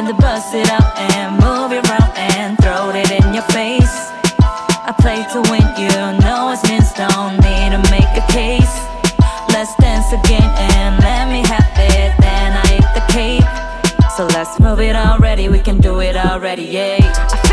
to bust it up and move it around and throw it in your face. I play to win, you know it's means don't need to make a case. Let's dance again and let me have it, then I eat the cake. So let's move it already, we can do it already, yeah.